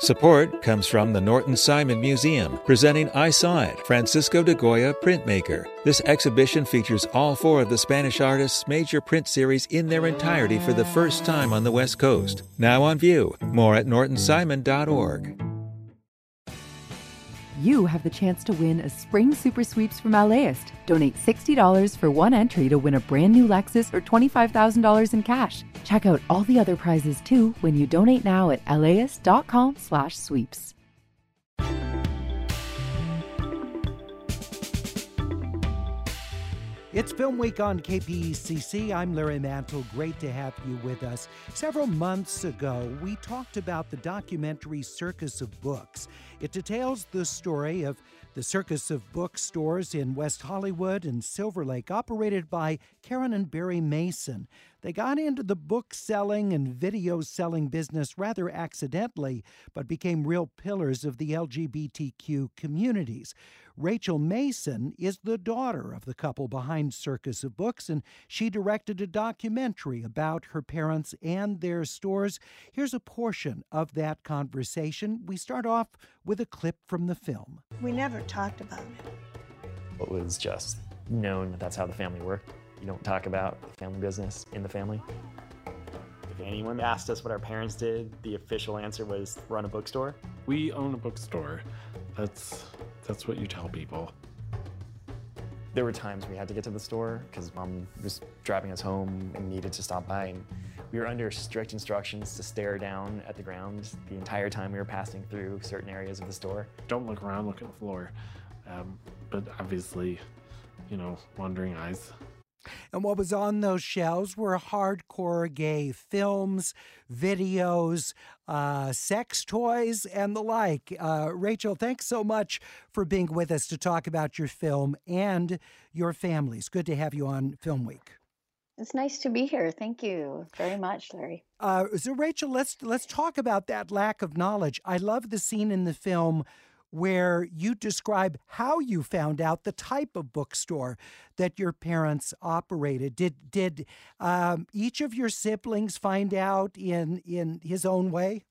Support comes from the Norton Simon Museum, presenting I Saw It, Francisco de Goya Printmaker. This exhibition features all four of the Spanish artist's major print series in their entirety for the first time on the West Coast. Now on view. More at nortonsimon.org. You have the chance to win a Spring Super Sweeps from LAist. Donate $60 for one entry to win a brand new Lexus or $25,000 in cash. Check out all the other prizes too when you donate now at laist.com/sweeps. It's Film Week on KPCC. I'm Larry Mantle. Great to have you with us. Several months ago, we talked about the documentary Circus of Books. It details the story of the Circus of Bookstores in West Hollywood and Silver Lake, operated by Karen and Barry Mason. They got into the book selling and video selling business rather accidentally, but became real pillars of the LGBTQ communities. Rachel Mason is the daughter of the couple behind Circus of Books, and she directed a documentary about her parents and their stores. Here's a portion of that conversation. We start off with a clip from the film. We never talked about it. It was just known that that's how the family worked. You don't talk about family business in the family. If anyone asked us what our parents did, the official answer was run a bookstore. We own a bookstore. That's what you tell people. There were times we had to get to the store because Mom was driving us home and needed to stop by, and we were under strict instructions to stare down at the ground the entire time we were passing through certain areas of the store. Don't look around, look at the floor. But obviously, wandering eyes. And what was on those shelves were hardcore gay films, videos, sex toys, and the like. Rachel, thanks so much for being with us to talk about your film and your families. Good to have you on Film Week. It's nice to be here. Thank you very much, Larry. So, Rachel, let's talk about that lack of knowledge. I love the scene in the film where you describe how you found out the type of bookstore that your parents operated. Did each of your siblings find out in his own way?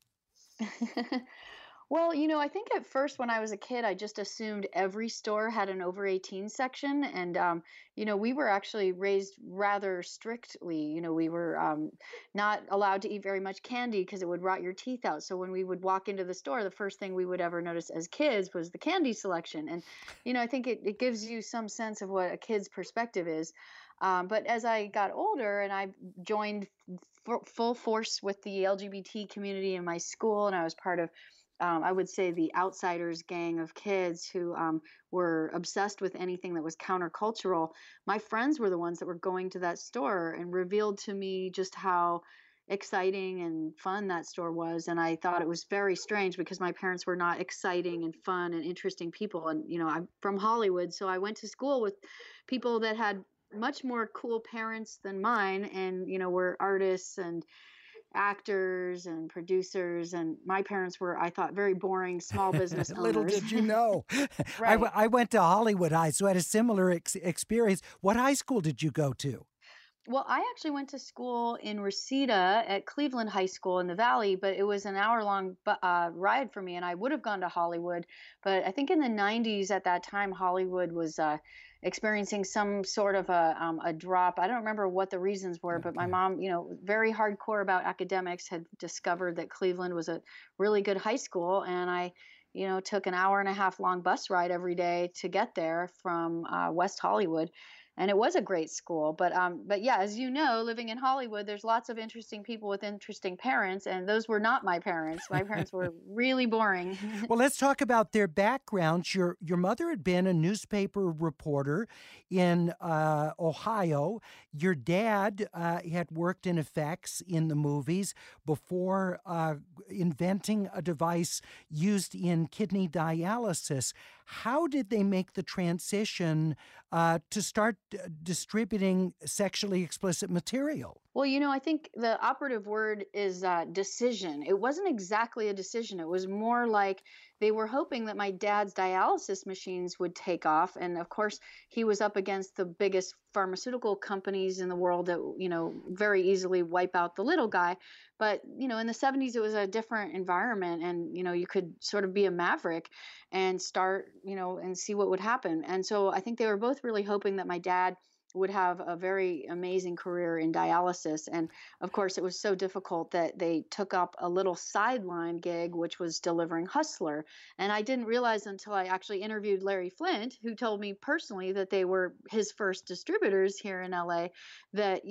Well, I think at first when I was a kid, I just assumed every store had an over 18 section. And, we were actually raised rather strictly. We were not allowed to eat very much candy because it would rot your teeth out. So when we would walk into the store, the first thing we would ever notice as kids was the candy selection. And, I think it gives you some sense of what a kid's perspective is. But as I got older and I joined full force with the LGBT community in my school, and I was part of I would say the outsiders gang of kids who were obsessed with anything that was countercultural. My friends were the ones that were going to that store and revealed to me just how exciting and fun that store was. And I thought it was very strange because my parents were not exciting and fun and interesting people. And, I'm from Hollywood, so I went to school with people that had much more cool parents than mine and, were artists and actors and producers, and my parents were, I thought, very boring small business owners. Little did you know. Right. I went to Hollywood High, so I had a similar experience. What high school did you go to? Well, I actually went to school in Reseda at Cleveland High School in the Valley, but it was an hour-long ride for me, and I would have gone to Hollywood. But I think in the 90s at that time, Hollywood was experiencing some sort of a drop. I don't remember what the reasons were, but my mom, very hardcore about academics, had discovered that Cleveland was a really good high school, and I took an hour and a half long bus ride every day to get there from West Hollywood. And it was a great school. But yeah, as you know, living in Hollywood, there's lots of interesting people with interesting parents. And those were not my parents. My parents were really boring. Well, let's talk about their backgrounds. Your mother had been a newspaper reporter in Ohio. Your dad had worked in effects in the movies before inventing a device used in kidney dialysis. How did they make the transition to start distributing sexually explicit material? Well, I think the operative word is decision. It wasn't exactly a decision. It was more like they were hoping that my dad's dialysis machines would take off. And of course, he was up against the biggest pharmaceutical companies in the world that, very easily wipe out the little guy. But, in the 70s, it was a different environment. And, you could sort of be a maverick and start, and see what would happen. And so I think they were both really hoping that my dad would have a very amazing career in dialysis. And of course, it was so difficult that they took up a little sideline gig, which was delivering Hustler. And I didn't realize until I actually interviewed Larry Flint, who told me personally that they were his first distributors here in LA, that,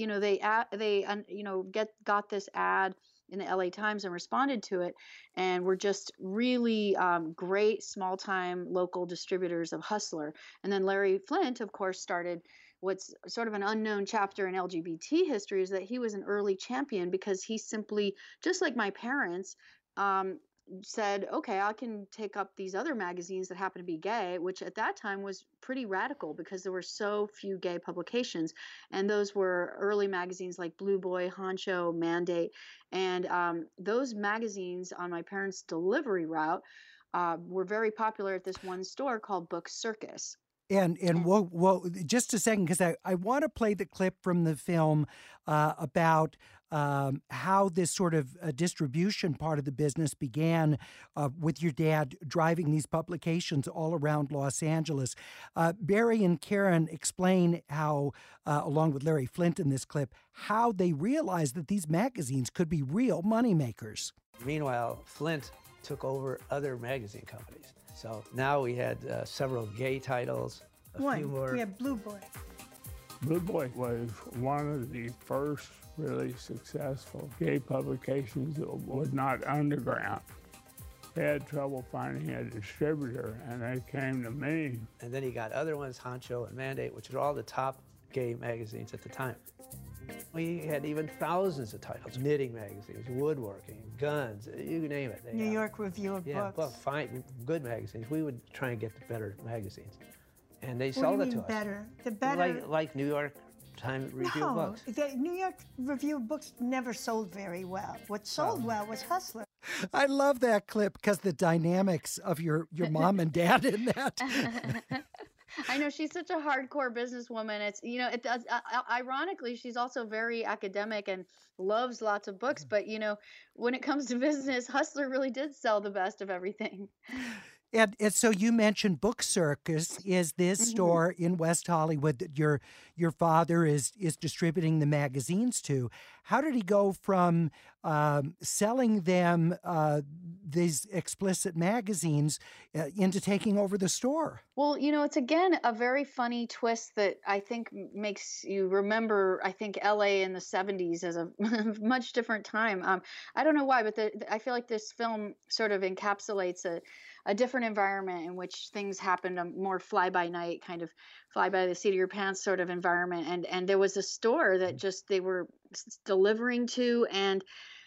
got this ad in the LA Times and responded to it, and were just really great small-time local distributors of Hustler. And then Larry Flint, of course, started what's sort of an unknown chapter in LGBT history, is that he was an early champion because he simply, just like my parents, said, okay, I can take up these other magazines that happen to be gay, which at that time was pretty radical because there were so few gay publications. And those were early magazines like Blue Boy, Honcho, Mandate. And those magazines on my parents' delivery route were very popular at this one store called Book Circus. And well, just a second, because I want to play the clip from the film about how this sort of distribution part of the business began with your dad driving these publications all around Los Angeles. Barry and Karen explain how, along with Larry Flint in this clip, how they realized that these magazines could be real moneymakers. Meanwhile, Flint took over other magazine companies. So now we had several gay titles, a few more. We had Blue Boy. Blue Boy was one of the first really successful gay publications that was not underground. They had trouble finding a distributor, and they came to me. And then he got other ones, Honcho and Mandate, which are all the top gay magazines at the time. We had even thousands of titles, knitting magazines, woodworking, guns, you name it. New York Review of Books. Well, fine, good magazines. We would try and get the better magazines. And they sold it to us. Better? The better. Like New York Times Review of Books. The New York Review of Books never sold very well. What sold well was Hustler. I love that clip because the dynamics of your mom and dad in that. I know she's such a hardcore businesswoman. It's, it does, ironically, she's also very academic and loves lots of books. But, when it comes to business, Hustler really did sell the best of everything. And so you mentioned Book Circus is this store in West Hollywood that your father is distributing the magazines to. How did he go from selling them these explicit magazines into taking over the store? Well, it's again a very funny twist that I think makes you remember, I think, LA in the 70s as a much different time. I don't know why, but I feel like this film sort of encapsulates a different environment in which things happened, a more fly-by-night kind of fly-by-the-seat-of-your-pants sort of environment. And there was a store that just they were delivering to, and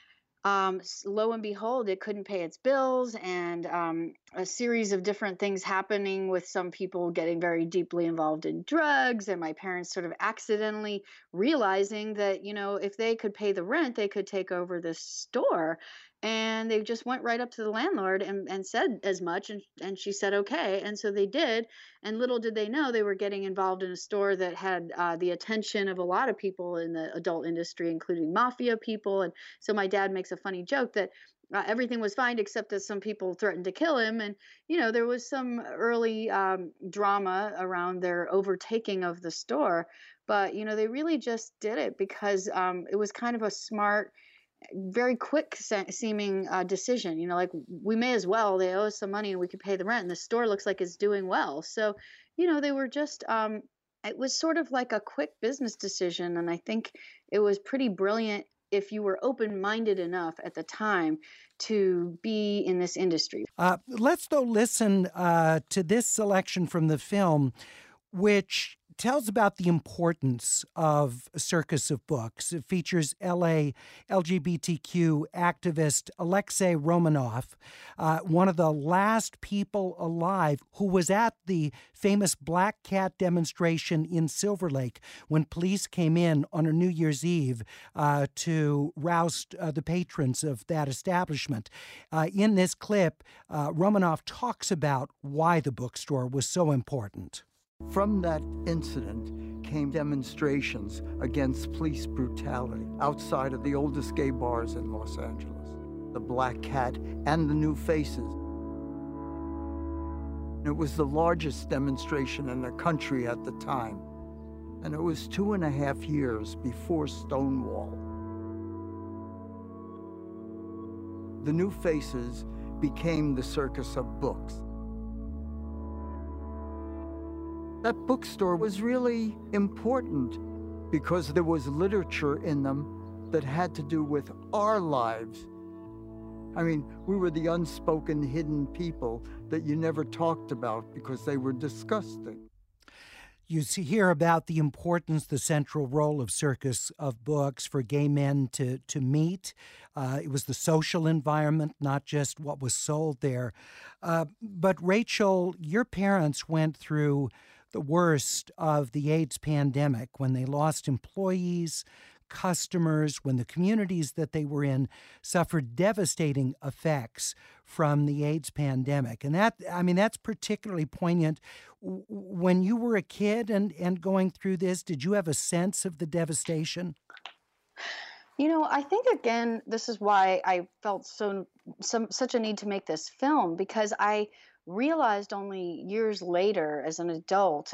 lo and behold, it couldn't pay its bills, and a series of different things happening with some people getting very deeply involved in drugs, and my parents sort of accidentally realizing that, if they could pay the rent, they could take over this store. And they just went right up to the landlord and said as much. And she said, okay. And so they did. And little did they know they were getting involved in a store that had the attention of a lot of people in the adult industry, including mafia people. And so my dad makes a funny joke that everything was fine except that some people threatened to kill him. And, there was some early drama around their overtaking of the store. But, they really just did it because it was kind of a smart, very quick seeming decision, like we may as well, they owe us some money and we could pay the rent and the store looks like it's doing well. So, they were just, it was sort of like a quick business decision. And I think it was pretty brilliant if you were open-minded enough at the time to be in this industry. Let's though listen to this selection from the film, which tells about the importance of a circus of books. It features LA LGBTQ activist Alexei Romanov, one of the last people alive who was at the famous Black Cat demonstration in Silver Lake when police came in on a New Year's Eve to roust the patrons of that establishment. In this clip, Romanov talks about why the bookstore was so important. From that incident came demonstrations against police brutality outside of the oldest gay bars in Los Angeles, the Black Cat and the New Faces. It was the largest demonstration in the country at the time, and it was 2.5 years before Stonewall. The New Faces became the circus of books. That bookstore was really important because there was literature in them that had to do with our lives. I mean, we were the unspoken, hidden people that you never talked about because they were disgusting. You hear about the importance, the central role of circus of books for gay men to meet. It was the social environment, not just what was sold there. But Rachel, your parents went through the worst of the AIDS pandemic when they lost employees, customers, when the communities that they were in suffered devastating effects from the AIDS pandemic. And that's particularly poignant. When you were a kid and going through this, did you have a sense of the devastation? I think, again, this is why I felt such a need to make this film, because I realized only years later as an adult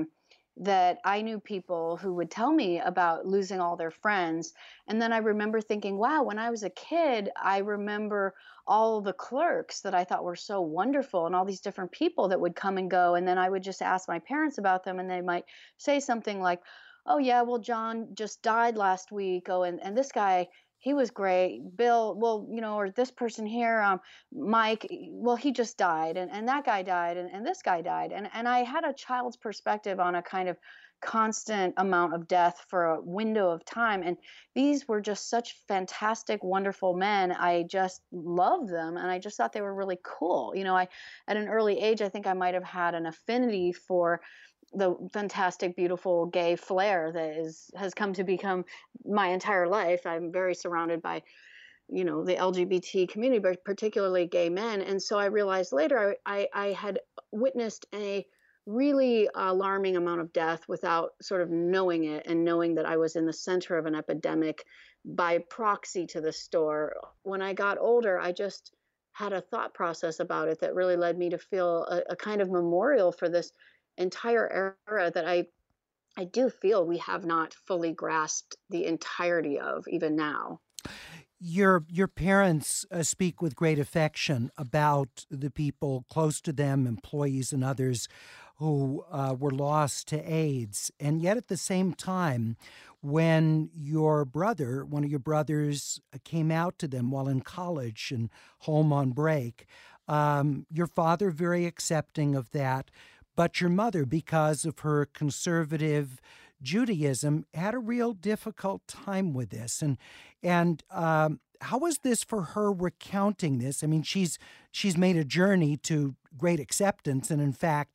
that I knew people who would tell me about losing all their friends. And then I remember thinking, wow, when I was a kid, I remember all the clerks that I thought were so wonderful and all these different people that would come and go. And then I would just ask my parents about them, and they might say something like, oh, yeah, well, John just died last week. Oh, and this guy, he was great. Bill, well, or this person here, Mike, well, he just died. And that guy died. And this guy died. And I had a child's perspective on a kind of constant amount of death for a window of time. And these were just such fantastic, wonderful men. I just loved them. And I just thought they were really cool. At an early age, I think I might have had an affinity for the fantastic, beautiful gay flair that has come to become my entire life. I'm very surrounded by, the LGBT community, but particularly gay men. And so I realized later I had witnessed a really alarming amount of death without sort of knowing it, and knowing that I was in the center of an epidemic by proxy to the store. When I got older, I just had a thought process about it that really led me to feel a kind of memorial for this entire era that I do feel we have not fully grasped the entirety of even now. Your parents speak with great affection about the people close to them, employees and others who were lost to AIDS. And yet at the same time, when one of your brothers came out to them while in college and home on break, your father very accepting of that. But your mother, because of her conservative Judaism, had a real difficult time with this. And how was this for her recounting this? I mean, she's made a journey to great acceptance, and in fact,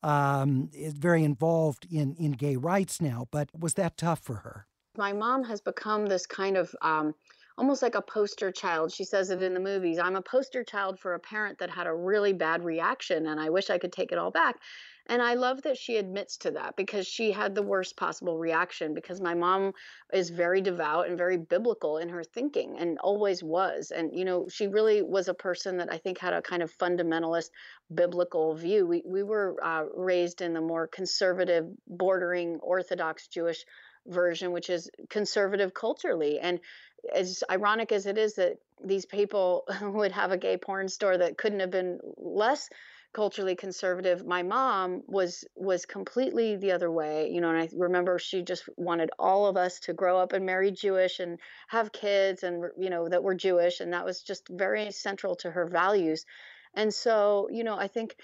is very involved in gay rights now. But was that tough for her? My mom has become this kind of almost like a poster child. She says it in the movies. I'm a poster child for a parent that had a really bad reaction, and I wish I could take it all back. And I love that she admits to that, because she had the worst possible reaction, because my mom is very devout and very biblical in her thinking, and always was. And, she really was a person that I think had a kind of fundamentalist biblical view. We were raised in the more conservative, bordering Orthodox Jewish version, which is conservative culturally. And as ironic as it is that these people would have a gay porn store that couldn't have been less culturally conservative, my mom was completely the other way, and I remember she just wanted all of us to grow up and marry Jewish and have kids, and that we're Jewish, and that was just very central to her values. And so, I think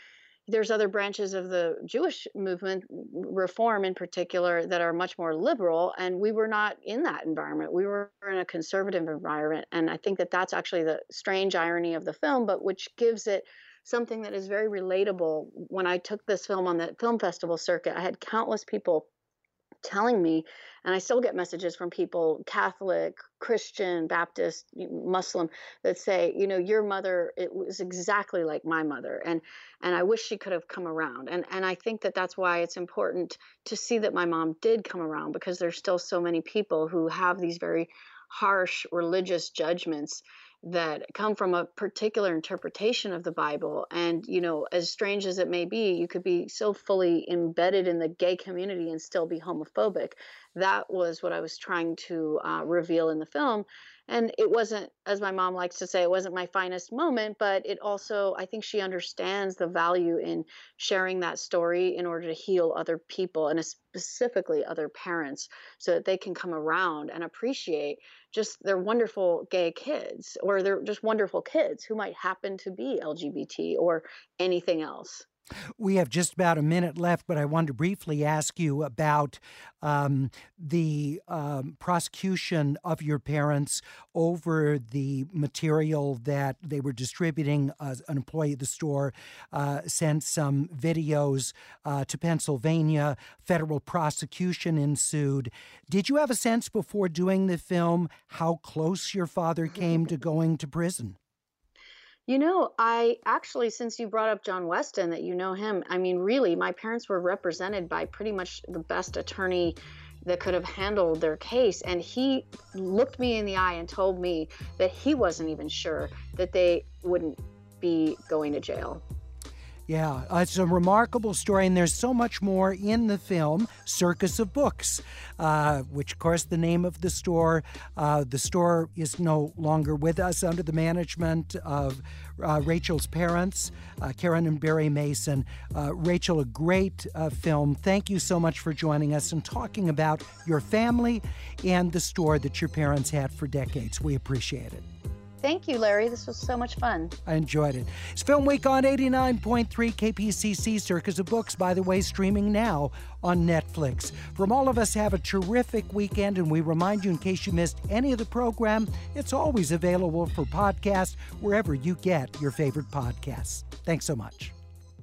there's other branches of the Jewish movement, Reform in particular, that are much more liberal, and we were not in that environment. We were in a conservative environment, and I think that that's actually the strange irony of the film, but which gives it something that is very relatable. When I took this film on the film festival circuit, I had countless people telling me, and I still get messages from people, Catholic, Christian, Baptist, Muslim, that say, your mother, it was exactly like my mother, and I wish she could have come around. And I think that that's why it's important to see that my mom did come around, because there's still so many people who have these very harsh religious judgments that come from a particular interpretation of the Bible. And, as strange as it may be, you could be so fully embedded in the gay community and still be homophobic. That was what I was trying to reveal in the film. And it wasn't, as my mom likes to say, it wasn't my finest moment, but it also, I think she understands the value in sharing that story in order to heal other people, and specifically other parents, so that they can come around and appreciate just their wonderful gay kids, or they're just wonderful kids who might happen to be LGBT or anything else. We have just about a minute left, but I wanted to briefly ask you about the prosecution of your parents over the material that they were distributing. An employee of the store sent some videos to Pennsylvania. Federal prosecution ensued. Did you have a sense before doing the film how close your father came to going to prison? I actually, since you brought up John Weston, that you know him, I mean, really, my parents were represented by pretty much the best attorney that could have handled their case. And he looked me in the eye and told me that he wasn't even sure that they wouldn't be going to jail. Yeah, it's a remarkable story, and there's so much more in the film, Circus of Books, which, of course, the name of the store. The store is no longer with us, under the management of Rachel's parents, Karen and Barry Mason. Rachel, a great film. Thank you so much for joining us and talking about your family and the store that your parents had for decades. We appreciate it. Thank you, Larry. This was so much fun. I enjoyed it. It's Film Week on 89.3 KPCC. Circus of Books, by the way, streaming now on Netflix. From all of us, have a terrific weekend, and we remind you, in case you missed any of the program, it's always available for podcast wherever you get your favorite podcasts. Thanks so much.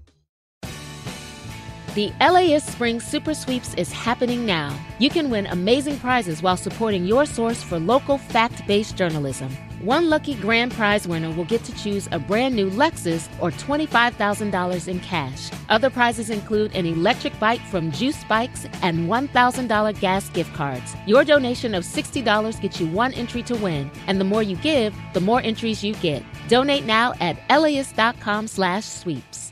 The LAist Spring Super Sweeps is happening now. You can win amazing prizes while supporting your source for local fact-based journalism. One lucky grand prize winner will get to choose a brand new Lexus or $25,000 in cash. Other prizes include an electric bike from Juice Bikes and $1,000 gas gift cards. Your donation of $60 gets you one entry to win, and the more you give, the more entries you get. Donate now at LAist.com/sweeps.